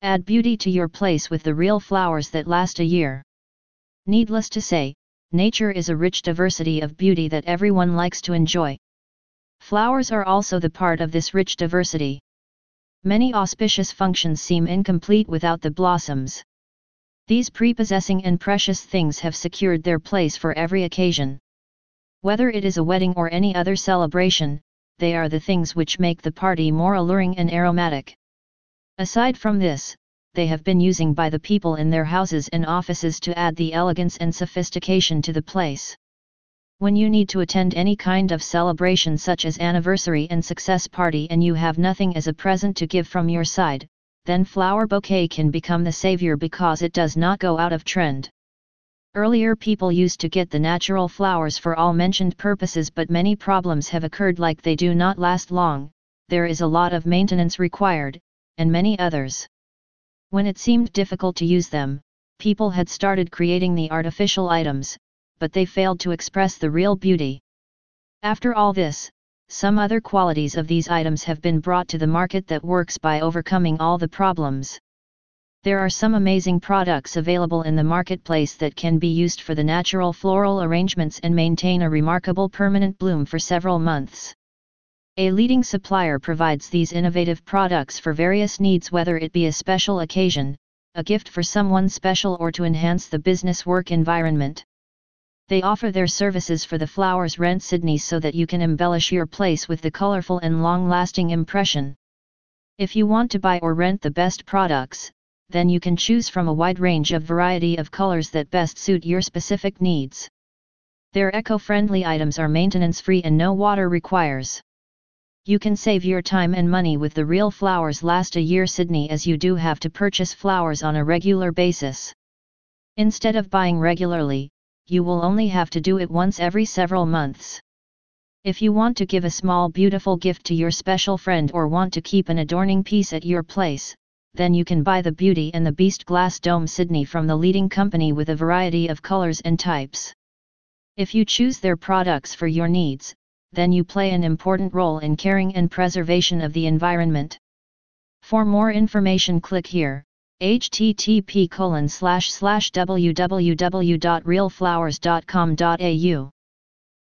Add beauty to your place with the real flowers that last a year. Needless to say, nature is a rich diversity of beauty that everyone likes to enjoy. Flowers are also the part of this rich diversity. Many auspicious functions seem incomplete without the blossoms. These prepossessing and precious things have secured their place for every occasion. Whether it is a wedding or any other celebration, they are the things which make the party more alluring and aromatic. Aside from this, they have been used by the people in their houses and offices to add the elegance and sophistication to the place. When you need to attend any kind of celebration such as anniversary and success party and you have nothing as a present to give from your side, then flower bouquet can become the savior because it does not go out of trend. Earlier people used to get the natural flowers for all mentioned purposes, but many problems have occurred, like they do not last long, there is a lot of maintenance required, and many others. When it seemed difficult to use them, people had started creating the artificial items, but they failed to express the real beauty. After all this, some other qualities of these items have been brought to the market that works by overcoming all the problems. There are some amazing products available in the marketplace that can be used for the natural floral arrangements and maintain a remarkable permanent bloom for several months. A leading supplier provides these innovative products for various needs, whether it be a special occasion, a gift for someone special, or to enhance the business work environment. They offer their services for the Flowers Rent Sydney so that you can embellish your place with the colorful and long-lasting impression. If you want to buy or rent the best products, then you can choose from a wide range of variety of colors that best suit your specific needs. Their eco-friendly items are maintenance-free and no water requires. You can save your time and money with the Real Flowers Last a Year Sydney, as you do have to purchase flowers on a regular basis. Instead of buying regularly, you will only have to do it once every several months. If you want to give a small beautiful gift to your special friend or want to keep an adorning piece at your place, then you can buy the Beauty and the Beast Glass Dome Sydney from the leading company with a variety of colors and types. If you choose their products for your needs, then you play an important role in caring and preservation of the environment. For more information, click here, http://www.realflowers.com.au